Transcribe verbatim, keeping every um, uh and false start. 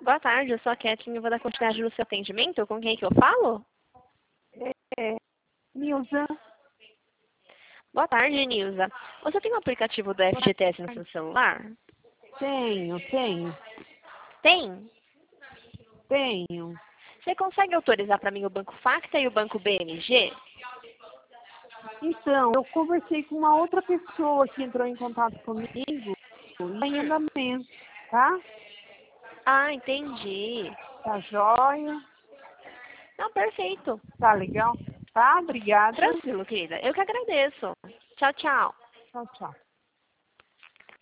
Boa tarde, eu sou a Kathleen e vou dar continuidade no seu atendimento. Com quem que eu falo? É, Nilza. Boa tarde, Nilza. Você tem o aplicativo do F G T S no seu celular? Tenho, tenho, Tem? tenho. Você consegue autorizar para mim o Banco Facta e o Banco B M G? Então, eu conversei com uma outra pessoa que entrou em contato comigo e em andamento, tá? Ah, entendi. Tá jóia? Não, perfeito. Tá legal? Tá? Obrigada. Tranquilo, querida. Eu que agradeço. Tchau, tchau. Tchau, tchau.